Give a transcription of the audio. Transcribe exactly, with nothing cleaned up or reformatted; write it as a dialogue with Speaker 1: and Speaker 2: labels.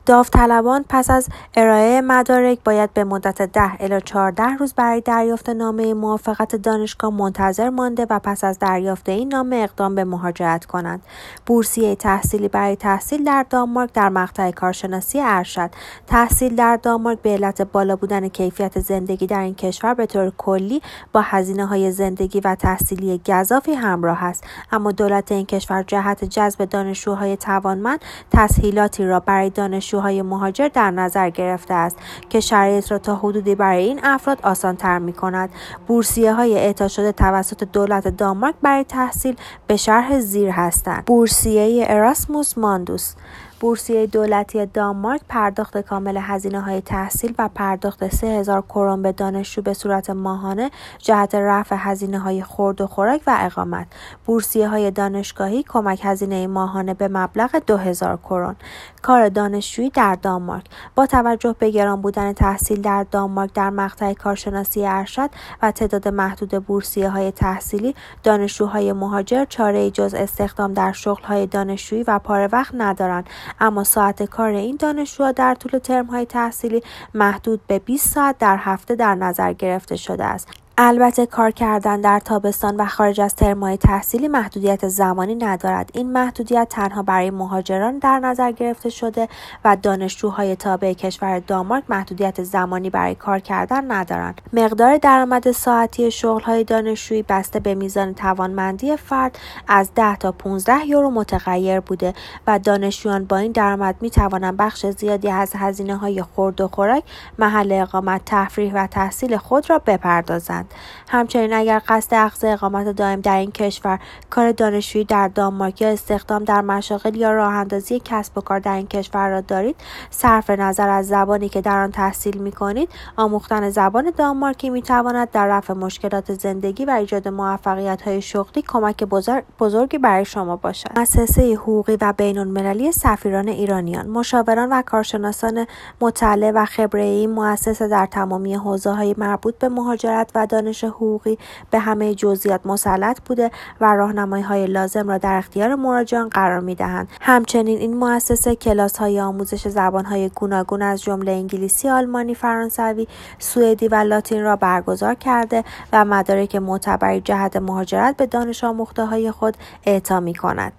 Speaker 1: داوطلبان پس از ارائه مدارک باید به مدت ده الی چهارده روز برای دریافت نامه موافقت دانشگاه منتظر مانده و پس از دریافت این نامه اقدام به مهاجرت کنند. بورسیه تحصیلی برای تحصیل در دانمارک در مقطع کارشناسی ارشد. تحصیل در دانمارک به علت بالا بودن کیفیت زندگی در این کشور به طور کلی با هزینه‌های زندگی و تحصیلی گزافی همراه است، اما دولت این کشور جهت جذب دانشجوهای توانمند تسهیلاتی را برای دانشجوهای مهاجر در نظر گرفته است که شرایط را تا حدودی برای این افراد آسان‌تر می‌کند. بورسیه‌های اعطا شده توسط دولت دانمارک برای تحصیل به شرح زیر هستند: بورسیه اراسموس ماندوس، بورسیه دولتی دانمارک، پرداخت کامل هزینه‌های تحصیل و پرداخت سه هزار کرون به دانشجو به صورت ماهانه جهت رفع هزینه‌های خورد و خوراک و اقامت. بورسیه‌های دانشگاهی، کمک هزینه ماهانه به مبلغ دو هزار کرون. کار دانشجویی در دانمارک. با توجه به گران بودن تحصیل در دانمارک در مقطع کارشناسی ارشد و تعداد محدود بورسیه‌های تحصیلی، دانشجوهای مهاجر چاره‌ای جز استخدام در شغل‌های دانشجویی و پاره وقت ندارند، اما ساعت کار این دانشجوها در طول ترم‌های تحصیلی محدود به بیست ساعت در هفته در نظر گرفته شده است. البته کار کردن در تابستان و خارج از ترم‌های تحصیلی محدودیت زمانی ندارد. این محدودیت تنها برای مهاجران در نظر گرفته شده و دانشجوهای تابع کشور دانمارک محدودیت زمانی برای کار کردن ندارند. مقدار درآمد ساعتی شغل‌های دانشجویی بسته به میزان توانمندی فرد از ده تا پانزده یورو متغیر بوده و دانشجویان با این درآمد می‌توانند بخش زیادی از هزینه‌های خورد و خوراک، محل اقامت، تفریح و تحصیل خود را بپردازند. همچنین اگر قصد اخذ اقامت دائم در این کشور، کار دانشجویی در دانمارک یا استخدام در مشاغل یا راه‌اندازی کسب و کار در این کشور را دارید، صرف نظر از زبانی که در آن تحصیل می‌کنید، آموختن زبان دانمارکی می‌تواند در رفع مشکلات زندگی و ایجاد موفقیت‌های شغلی کمک بزرگ بزرگی برای شما باشد. مؤسسه حقوقی و بین‌المللی سفیران ایرانیان، مشاوران و کارشناسان مطلع و خبره این مؤسسه در تمامی حوزه‌های مربوط به مهاجرت و دانش حقوقی به همه جزئیات مسلط بوده و راهنمایی‌های لازم را در اختیار مراجعان قرار می‌دهند. همچنین این مؤسسه کلاس‌های آموزش زبان‌های گوناگون از جمله انگلیسی، آلمانی، فرانسوی، سوئدی و لاتین را برگزار کرده و مدارک معتبری جهت مهاجرت به دانش آموخته‌های خود اعطا می‌کند.